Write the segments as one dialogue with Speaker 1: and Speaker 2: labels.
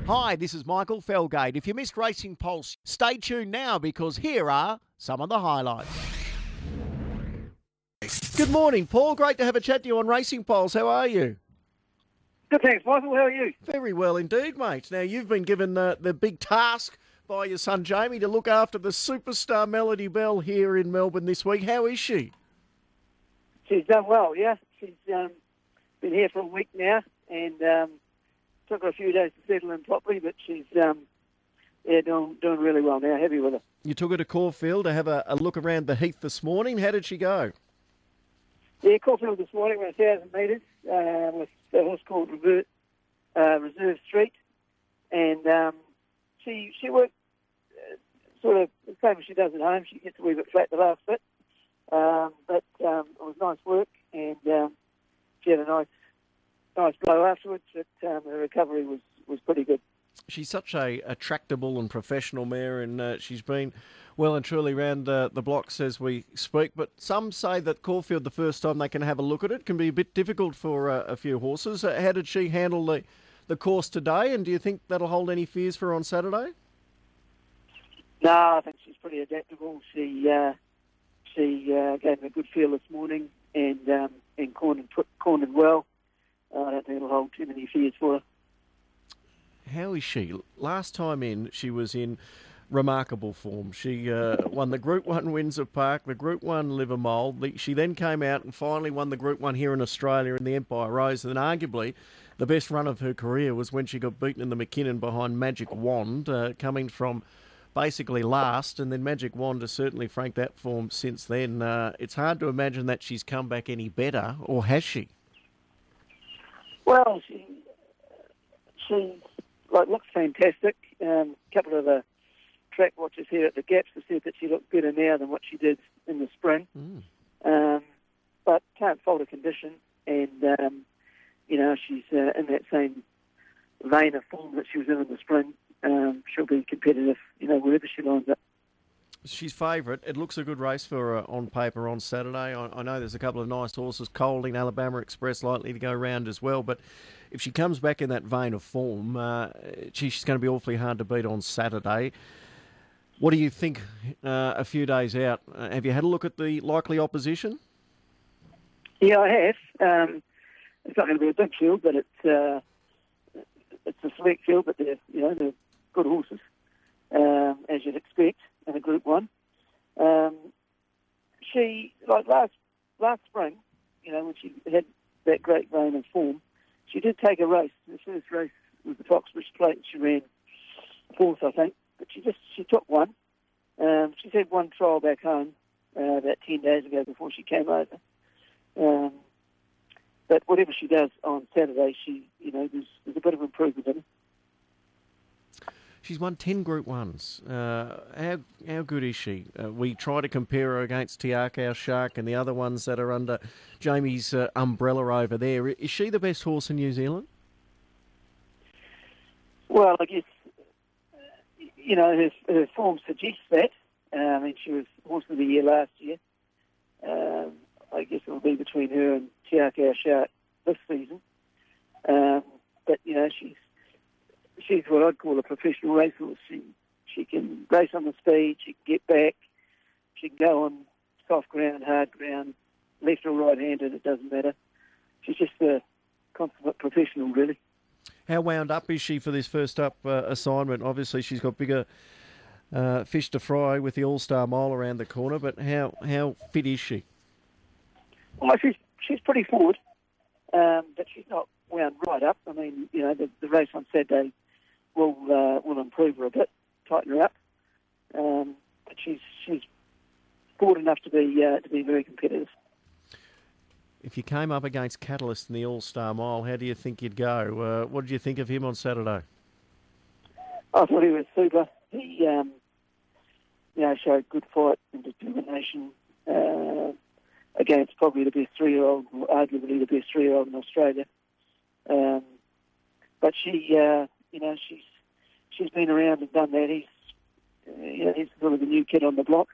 Speaker 1: Hi, this is Michael Felgate. If you missed Racing Pulse, stay tuned now because here are some of the highlights. Good morning, Paul. Great to have a chat to you on Racing Pulse. How are you?
Speaker 2: Good, thanks, Michael. How are you?
Speaker 1: Very well indeed, mate. Now, you've been given the big task by your son Jamie to look after the superstar Melody Bell here in Melbourne this week. How is she?
Speaker 2: She's done well, yeah. She's been here for a week now and took her a few days to settle in properly, but she's doing really well now. Happy with her.
Speaker 1: You took her to Caulfield to have a look around the heath this morning. How did she go?
Speaker 2: Yeah, Caulfield this morning went 1,000 metres with a horse called Reserve Street, and she worked sort of the same as she does at home. She gets a wee bit flat the last bit, but it was nice work, and she had a nice blow afterwards. But her recovery was pretty good.
Speaker 1: She's such a tractable and professional mare, and she's been well and truly round the blocks as we speak. But some say that Caulfield, the first time they can have a look at it, can be a bit difficult for a few horses. How did she handle the course today, and do you think that'll hold any fears for her on Saturday?
Speaker 2: No, I think she's pretty adaptable. She gave me a good feel this morning and cornered well. I don't think it'll hold too many fears for her. How
Speaker 1: is she? Last time in, she was in remarkable form. She won the Group 1 Windsor Park, the Group 1 Livermore. She then came out and finally won the Group 1 here in Australia in the Empire Rose. And arguably, the best run of her career was when she got beaten in the McKinnon behind Magic Wand, coming from basically last. And then Magic Wand has certainly franked that form since then. It's hard to imagine that she's come back any better, or has she?
Speaker 2: Well, she looks fantastic. A couple of the track watchers here at the Gaps have said that she looks better now than what she did in the spring. But can't fault her condition, and she's in that same vein of form that she was in the spring. She'll be competitive, wherever she lines up.
Speaker 1: She's favourite. It looks a good race for her on paper on Saturday. I know there's a couple of nice horses, Colding, Alabama Express, likely to go round as well. But if she comes back in that vein of form, she's going to be awfully hard to beat on Saturday. What do you think a few days out? Have you had a look at the likely opposition?
Speaker 2: Yeah, I have. It's not going to be a big field, but it's a select field, but they're good horses, as you'd expect in a Group 1. She, like last spring, when she had that great vein of form, she did take a race. The first race was the Foxbridge Plate. She ran fourth, I think, but she took one. She's had one trial back home about 10 days ago before she came over. But whatever she does on Saturday, there's a bit of improvement in her.
Speaker 1: She's won 10 Group 1s. How good is she? We try to compare her against Tiakau Shark and the other ones that are under Jamie's umbrella over there. Is she the best horse in New Zealand?
Speaker 2: Well, I guess, her form suggests that. She was Horse of the Year last year. I guess it'll be between her and Tiakau Shark this season. But, she's what I'd call a professional racehorse. She can race on the speed, she can get back, she can go on soft ground, hard ground, left or right-handed, it doesn't matter. She's just a consummate professional, really.
Speaker 1: How wound up is she for this first up assignment? Obviously, she's got bigger fish to fry with the All-Star Mile around the corner, but how fit is she?
Speaker 2: Well, she's pretty forward, but she's not wound right up. The race on Saturday will improve her a bit, tighten her up. But she's forward enough to be very competitive.
Speaker 1: If you came up against Catalyst in the All-Star Mile, how do you think you'd go? What did you think of him on Saturday?
Speaker 2: I thought he was super. He showed good fight and determination against probably the best 3-year-old, or arguably the best 3-year-old in Australia. But she's been around and done that. He's sort of the new kid on the block.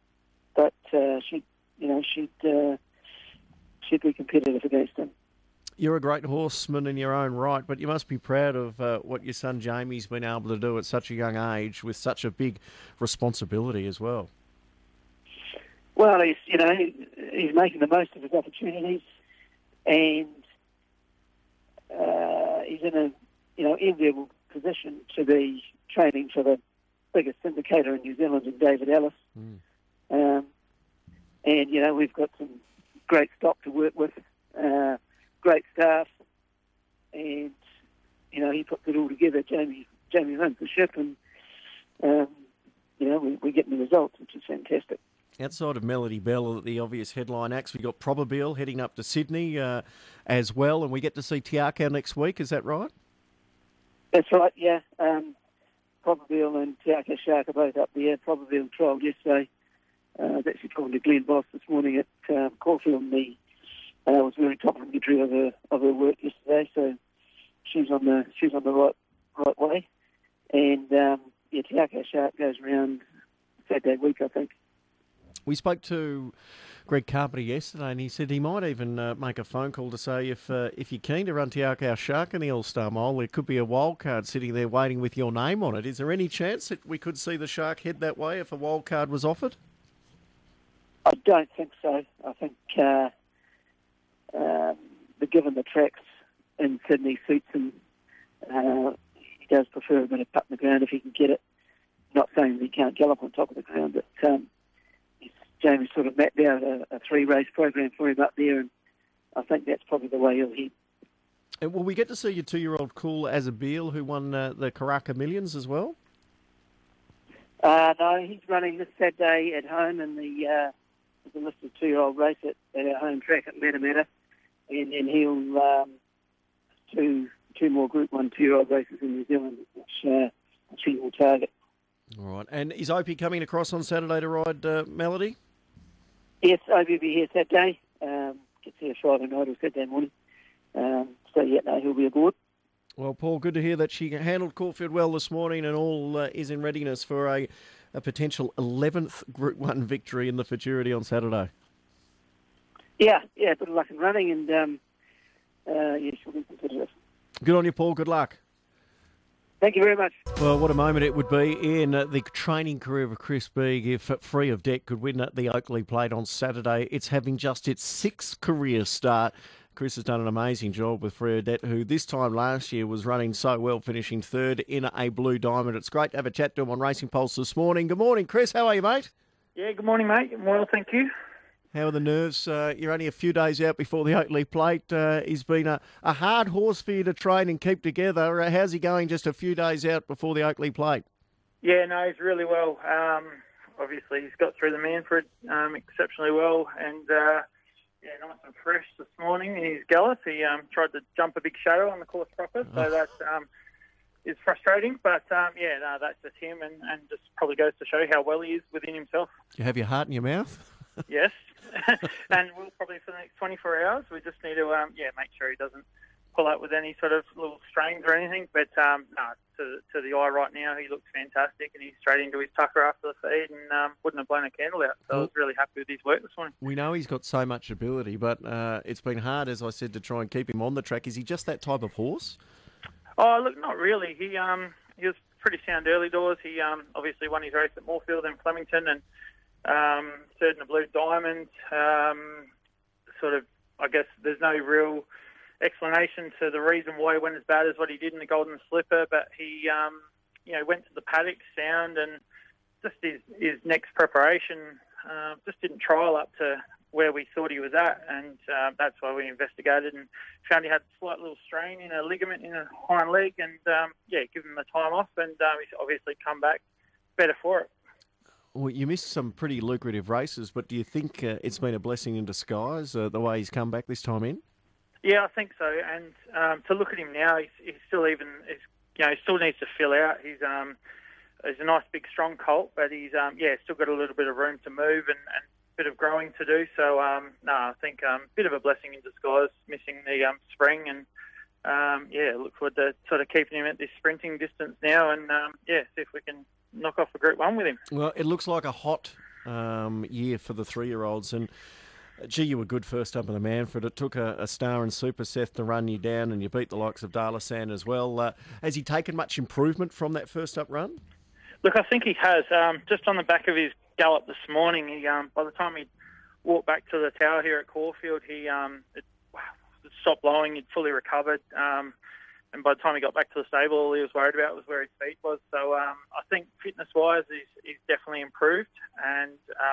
Speaker 2: But she'd be competitive against him.
Speaker 1: You're a great horseman in your own right, but you must be proud of what your son Jamie's been able to do at such a young age with such a big responsibility as well.
Speaker 2: Well, he's making the most of his opportunities, and he's in a enviable position to be training for the biggest syndicator in New Zealand, in David Ellis. And we've got some great stock to work with, great staff, and he puts it all together. Jamie runs the ship, and we're getting the results, which is fantastic.
Speaker 1: Outside of Melody Bell, the obvious headline acts, we've got Probabeel heading up to Sydney as well, and we get to see Te Akau next week, is that right?
Speaker 2: That's right, yeah. Probabeel and Te Akau Shark are both up there. Probabeel trialled yesterday. I was actually talking to Glenn Boss this morning at Caulfield, and was very complimentary of her work yesterday, so she's on the right way. And Te Akau Shark goes around Saturday week, I think.
Speaker 1: We spoke to Greg Carpenter yesterday, and he said he might even make a phone call to say if you're keen to run Te Akau Shark in the All-Star Mile, there could be a wild card sitting there waiting with your name on it. Is there any chance that we could see the Shark head that way if a wild card was offered?
Speaker 2: I don't think so. I think given the tracks in Sydney suits him, he does prefer a bit of putt in the ground if he can get it. Not saying that he can't gallop on top of the ground, but Jamie sort of mapped out a 3-race program for him up there, and I think that's probably the way he'll head.
Speaker 1: And will we get to see your 2-year-old Cool Azabeel, who won the Karaka Millions as well?
Speaker 2: No, he's running this Saturday at home in the listed 2-year-old race at our home track at Matamata, and then he'll two more Group 1 2-year-old races in New Zealand, which he will target.
Speaker 1: All right. And is Opie coming across on Saturday to ride Melody?
Speaker 2: Yes, Opie will be here Saturday. Gets here Friday night or Saturday morning. He'll be aboard.
Speaker 1: Well, Paul, good to hear that she handled Caulfield well this morning and all is in readiness for a potential 11th Group 1 victory in the Futurity on Saturday.
Speaker 2: Yeah, bit of luck in running, and she'll be competitive.
Speaker 1: Good on you, Paul. Good luck.
Speaker 2: Thank you very much.
Speaker 1: Well, what a moment it would be in the training career of Chris Bieg if Free of Debt could win the Oakley Plate on Saturday. It's having just its 6th career start. Chris has done an amazing job with Free of Debt, who this time last year was running so well, finishing 3rd in a Blue Diamond. It's great to have a chat to him on Racing Pulse this morning. Good morning, Chris. How are you, mate?
Speaker 3: Yeah, good morning, mate. Well, thank you.
Speaker 1: How are the nerves? You're only a few days out before the Oakley Plate. He's been a hard horse for you to train and keep together. How's he going just a few days out before the Oakley Plate?
Speaker 3: Yeah, no, he's really well. Obviously, he's got through the Manfred exceptionally well, and nice and fresh this morning in his gallop. He tried to jump a big shadow on the course proper, so that is frustrating. But that's just him, and just probably goes to show how well he is within himself.
Speaker 1: You have your heart in your mouth?
Speaker 3: Yes, and we'll probably for the next 24 hours. We just need to make sure he doesn't pull out with any sort of little strains or anything. But to the eye right now, he looks fantastic, and he's straight into his tucker after the feed, and wouldn't have blown a candle out. So I was really happy with his work this morning.
Speaker 1: We know he's got so much ability, but it's been hard, as I said, to try and keep him on the track. Is he just that type of horse?
Speaker 3: Oh, look, not really. He was pretty sound early doors. He obviously won his race at Moorfield and Flemington, and 3rd in the Blue Diamond. I guess there's no real explanation to the reason why he went as bad as what he did in the Golden Slipper, but he, went to the paddock sound, and just his next preparation just didn't trial up to where we thought he was at, and that's why we investigated and found he had a slight little strain in a ligament in a hind leg, and give him the time off, and he's obviously come back better for it.
Speaker 1: Well, you missed some pretty lucrative races, but do you think it's been a blessing in disguise, the way he's come back this time in?
Speaker 3: Yeah, I think so. And to look at him now, he's still he still needs to fill out. He's a nice big strong colt, but he's still got a little bit of room to move and a bit of growing to do. So I think a bit of a blessing in disguise, missing the spring, and look forward to sort of keeping him at this sprinting distance now, and see if we can knock off a Group 1 with him.
Speaker 1: Well, it looks like a hot year for the 3-year-olds, and Gee, you were good first up in the Manfred. It took a star and Super Seth to run you down, and you beat the likes of Darlasan as well. Has he taken much improvement from that first up run?
Speaker 3: Look, I think he has. Just on the back of his gallop this morning, he by the time he walked back to the tower here at Caulfield, he it stopped blowing. He'd fully recovered. And by the time he got back to the stable, all he was worried about was where his feet was. So I think fitness-wise, he's definitely improved. And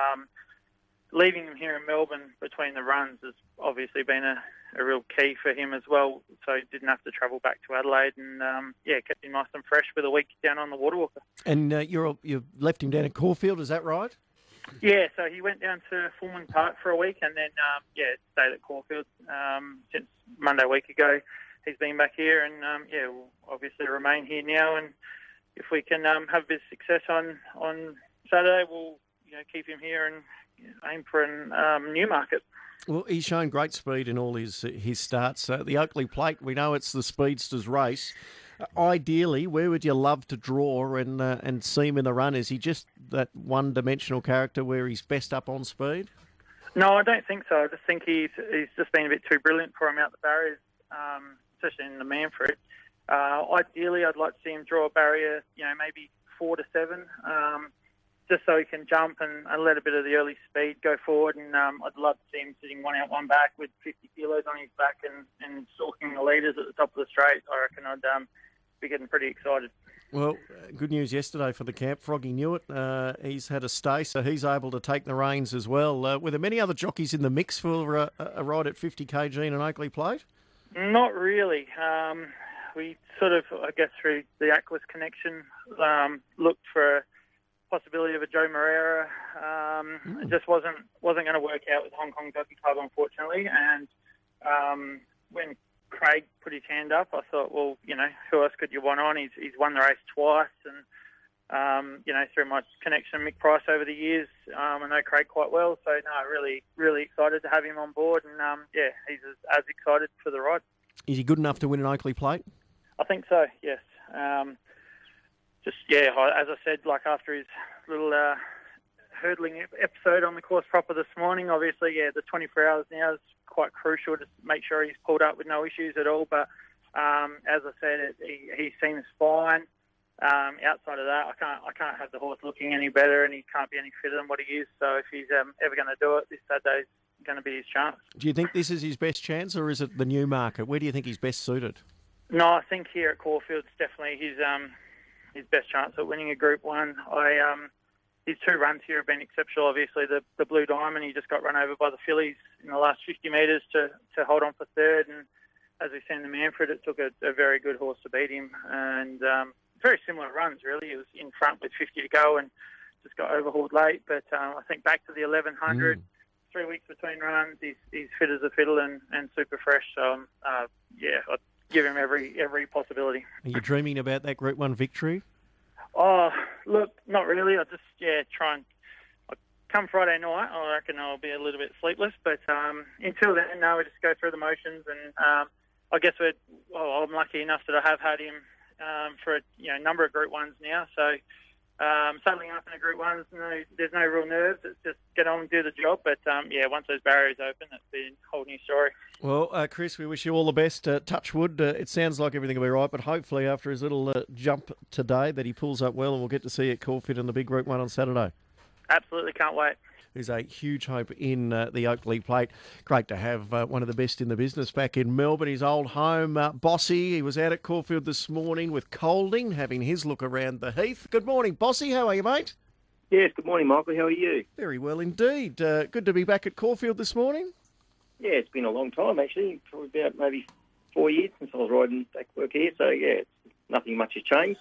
Speaker 3: leaving him here in Melbourne between the runs has obviously been a real key for him as well. So he didn't have to travel back to Adelaide, and kept him nice and fresh with a week down on the Waterwalker.
Speaker 1: And you left him down at Caulfield, is that right?
Speaker 3: Yeah, so he went down to Fulman Park for a week, and then stayed at Caulfield since Monday week ago. He's been back here, and will obviously remain here now. And if we can have a bit of success on Saturday, we'll keep him here and aim for a Newmarket.
Speaker 1: Well, he's shown great speed in all his starts. The Oakley Plate, we know it's the speedster's race. Ideally, where would you love to draw and see him in the run? Is he just that one-dimensional character where he's best up on speed?
Speaker 3: No, I don't think so. I just think he's just been a bit too brilliant for him out the barriers, especially in the Manfred. Ideally, I'd like to see him draw a barrier, maybe 4 to 7, just so he can jump and let a bit of the early speed go forward. And I'd love to see him sitting one out, one back with 50 kilos on his back and stalking the leaders at the top of the straight. I reckon I'd be getting pretty excited. Well,
Speaker 1: good news yesterday for the camp. Froggy Newitt, he's had a stay, so he's able to take the reins as well. Were there many other jockeys in the mix for a ride at 50 kg in an Oakley Plate?
Speaker 3: Not really. We sort of, I guess, through the Aquas connection, looked for a possibility of a Joe Moreira. It just wasn't going to work out with Hong Kong Jockey Club, unfortunately. And when Craig put his hand up, I thought, well, who else could you want on? He's won the race twice, and through my connection with Mick Price over the years, I know Craig quite well. So no, really, really excited to have him on board, and he's as excited for the ride.
Speaker 1: Is he good enough to win an Oakley Plate?
Speaker 3: I think so. Yes. As I said, like after his little hurdling episode on the course proper this morning, obviously, the 24 hours now is quite crucial to make sure he's pulled up with no issues at all. But as I said, he seems fine. Outside of that, I can't have the horse looking any better, and he can't be any fitter than what he is. So if he's ever going to do it, this Saturday's going to be his chance.
Speaker 1: Do you think this is his best chance, or is it the Newmarket? Where do you think he's best suited?
Speaker 3: No, I think here at Caulfield's definitely his best chance at winning a Group 1. His 2 runs here have been exceptional. Obviously, the Blue Diamond, he just got run over by the fillies in the last 50 metres to hold on for third. And as we've seen in the Manfred, it took a very good horse to beat him. And very similar runs, really. He was in front with 50 to go and just got overhauled late. But I think back to the 1100, 3 weeks between runs, he's fit as a fiddle and super fresh. So, I'd give him every possibility.
Speaker 1: Are you dreaming about that Group 1 victory?
Speaker 3: Oh, look, not really. I just, try and... Come Friday night, I reckon I'll be a little bit sleepless. But until then, no, we just go through the motions. And I guess I'm lucky enough that I have had him for a number of Group 1s now. So settling up in a Group 1, there's no real nerves. It's just get on and do the job. But, once those barriers open, it's a whole new story.
Speaker 1: Well, Chris, we wish you all the best. Touch wood. It sounds like everything will be right, but hopefully after his little jump today that he pulls up well, and we'll get to see you at Caulfield in the big Group 1 on Saturday.
Speaker 3: Absolutely, can't wait.
Speaker 1: There's a huge hope in the Oakley Plate. Great to have one of the best in the business back in Melbourne, his old home. Bossy, he was out at Caulfield this morning with Colding, having his look around the heath. Good morning, Bossy. How are you, mate?
Speaker 4: Yes, good morning, Michael. How are you?
Speaker 1: Very well indeed. Good to be back at Caulfield this morning.
Speaker 4: Yeah, it's been a long time, actually. Probably about maybe 4 years since I was riding back work here. So, nothing much has changed.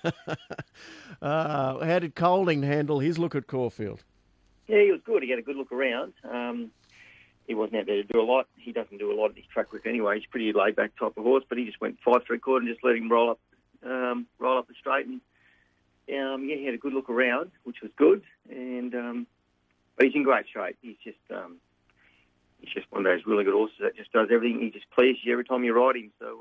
Speaker 1: How did Colding handle his look at Caulfield?
Speaker 4: Yeah, he was good. He had a good look around. He wasn't out there to do a lot. He doesn't do a lot of his track work anyway. He's a pretty laid-back type of horse, but he just went 5/3 and just let him roll up the straight. And he had a good look around, which was good. And but he's in great shape. He's just one of those really good horses that just does everything. He just pleases you every time you ride him. So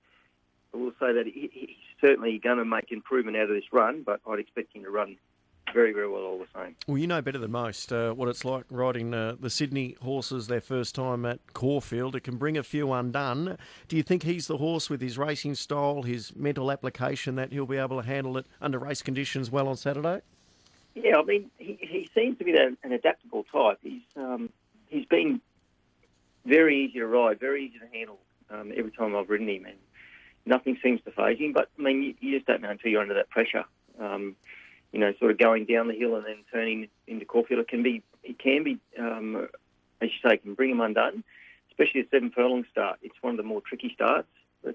Speaker 4: I will say that he's certainly going to make improvement out of this run, but I'd expect him to run very, very well all the same.
Speaker 1: Well, you know better than most what it's like riding the Sydney horses their first time at Caulfield. It can bring a few undone. Do you think he's the horse with his racing style, his mental application, that he'll be able to handle it under race conditions well on Saturday?
Speaker 4: Yeah, I mean, he seems to be an adaptable type. He's been very easy to ride, very easy to handle every time I've ridden him, and nothing seems to faze him. But, I mean, you just don't know until you're under that pressure. Sort of going down the hill and then turning into Caulfield, it can be, as you say, can bring him undone, especially a 7 furlong start. It's one of the more tricky starts. But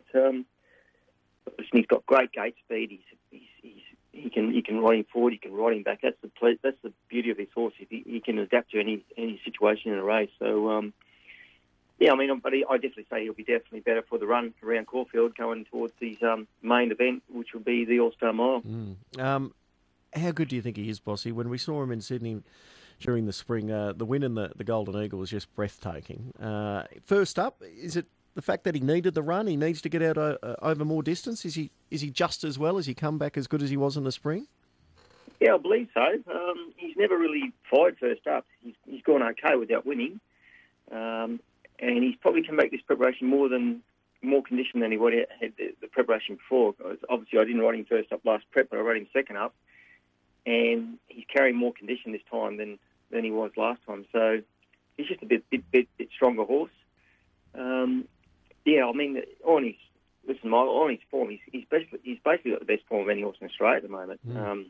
Speaker 4: he's got great gate speed. He can ride him forward, he can ride him back. That's the beauty of his horse. He can adapt to any situation in a race. So, yeah, I mean, but I definitely say he'll be definitely better for the run around Caulfield going towards his main event, which will be the All-Star Mile.
Speaker 1: How good do you think he is, Bossy? When we saw him in Sydney during the spring, the win in the Golden Eagle was just breathtaking. First up, is it the fact that he needed the run? He needs to get out over more distance? Is he just as well? Has he come back as good as he was in the spring?
Speaker 4: Yeah, I believe so. He's never really fired first up. He's gone okay without winning. And he's probably come back this preparation more conditioned than he would have had the preparation before. Obviously, I didn't ride him first up last prep, but I rode him second up. And he's carrying more condition this time than he was last time. So he's just a bit stronger horse. Yeah, I mean, on his form, he's basically got the best form of any horse in Australia at the moment.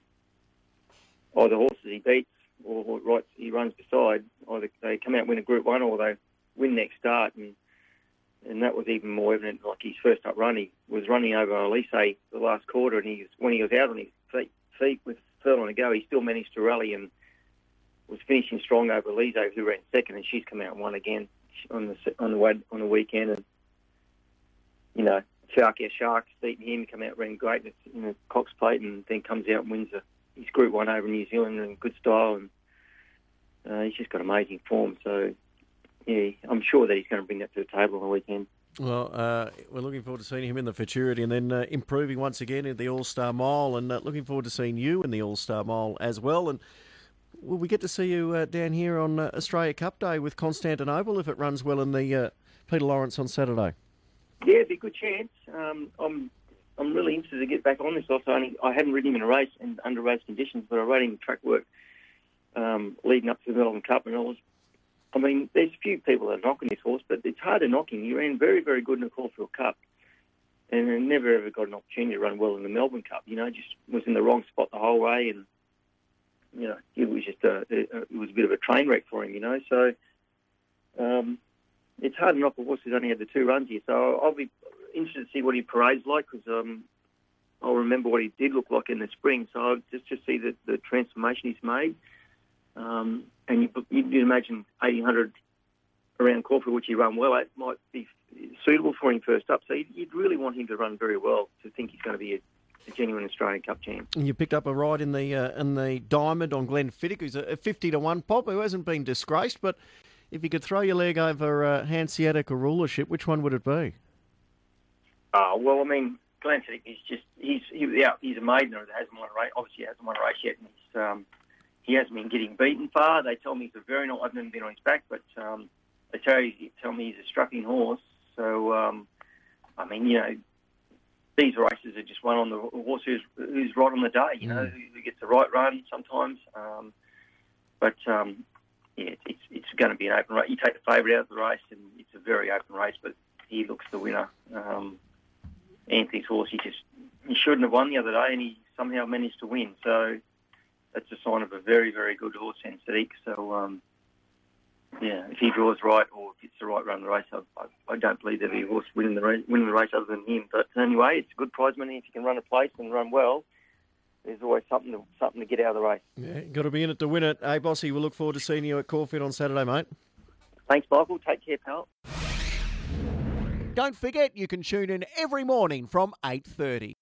Speaker 4: Either horses he beats or he runs beside, either they come out and win a Group 1 or they win next start. And that was even more evident, like his first up run. He was running over Elise the last quarter, and when he was out on his feet with furlong to go, he still managed to rally and was finishing strong over Elise, who ran second, and she's come out and won again on the weekend. And Shark's beaten him, come out, ran great in the Cox Plate, and then comes out and wins his Group 1 over New Zealand in good style. And he's just got amazing form. So, yeah, I'm sure that he's going to bring that to the table on the weekend.
Speaker 1: Well, we're looking forward to seeing him in the Futurity and then improving once again in the All-Star Mile, and looking forward to seeing you in the All-Star Mile as well. And will we get to see you down here on Australia Cup Day with Constantinople if it runs well in the Peter Lawrence on Saturday?
Speaker 4: Yeah, it'd be a good chance. I'm really interested to get back on this. Also, I hadn't ridden him in a race and under race conditions, but I rode him in track work leading up to the Melbourne Cup, and there's a few people that are knocking this horse, but it's hard to knock him. He ran very, very good in the Caulfield Cup, and never ever got an opportunity to run well in the Melbourne Cup. Just was in the wrong spot the whole way, and it was just it was a bit of a train wreck for him. So it's hard to knock a horse who's only had the 2 runs here. So I'll be interested to see what he parades like, because I'll remember what he did look like in the spring. So I'll just see the transformation he's made. And you'd imagine 1800 around Caulfield, which he ran well at, might be suitable for him first up. So you'd really want him to run very well to think he's going to be a genuine Australian Cup champ.
Speaker 1: You picked up a ride in the Diamond on Glenn Fiddick, who's a 50-1 pop, who hasn't been disgraced. But if you could throw your leg over Hanseatic or Rulership, which one would it be?
Speaker 4: Well, I mean, Glenn Fiddick is he's a maiden that hasn't won a race. Obviously, he hasn't won a race yet, and he hasn't been getting beaten far. They tell me he's a very nice. I've never been on his back, but they tell me he's a strapping horse. So, these races are just won on the horse who's right on the day. Who gets the right run sometimes. It's going to be an open race. You take the favourite out of the race, and it's a very open race. But he looks the winner. Anthony's horse, he shouldn't have won the other day, and he somehow managed to win. So that's a sign of a very, very good horse, Hanseatic. So, if he draws right or gets the right run in the race, I don't believe there'll be a horse winning the race other than him. But anyway, it's a good prize money if you can run a place and run well. There's always something to get out of the race.
Speaker 1: Yeah, got to be in it to win it. Hey, Bossy, we'll look forward to seeing you at Caulfield on Saturday, mate.
Speaker 4: Thanks, Michael. Take care, pal.
Speaker 5: Don't forget, you can tune in every morning from 8:30.